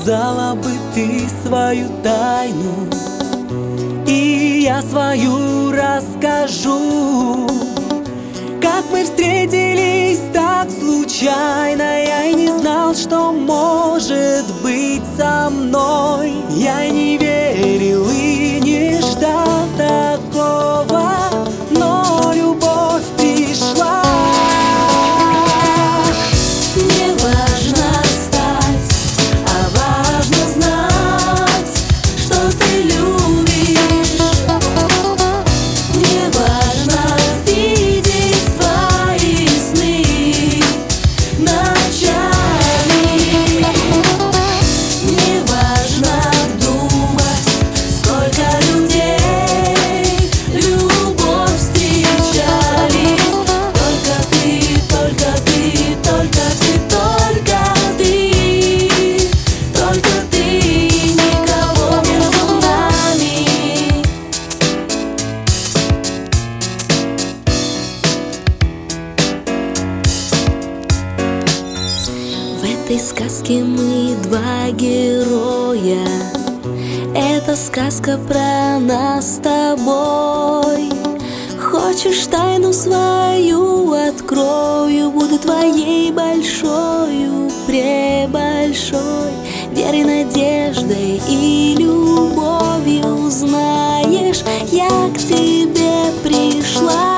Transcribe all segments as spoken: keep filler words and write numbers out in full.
сказала бы ты свою тайну, и я свою расскажу. Как мы встретились так случайно, я и не знал, что может быть со мной. Я не верил и не ждал такого, но любовь пришла. Не важно стать, а важно знать, что ты любишь. Не важно видеть твои сны ночами. Не важно думать, сколько людей любовь встречали. Только ты, только ты, только ты, только ты, только ты, никого между нами. В этой сказке мы два героя. Это сказка про нас с тобой. Хочешь, тайну свою открою, буду твоей большою, пребольшой, верой, надеждой и любовью. Знаешь, я к тебе пришла.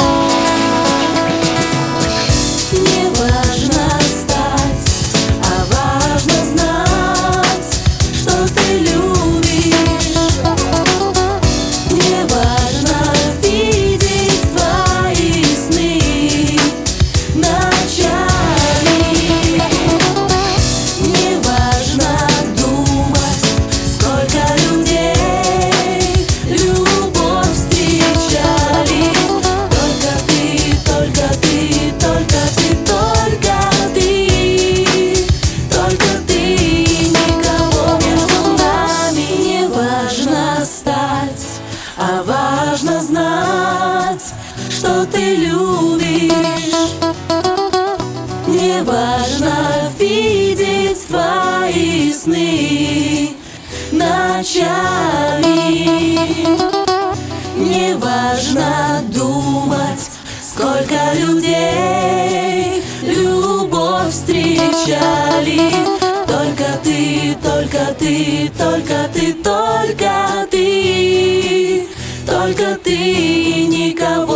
Не важно стать, а важно знать, что ты любишь. Не важно видеть твои сны ночами. Не важно думать, сколько людей любовь встречали. Только ты, только ты, только ты, только ты, только ты, никого между нами. Не важно стать, а важно знать, что ты любишь. Не важно видеть твои сны ночами. Не важно думать, сколько людей любовь встречали. Только ты, только ты, только ты, только ты, только ты, никого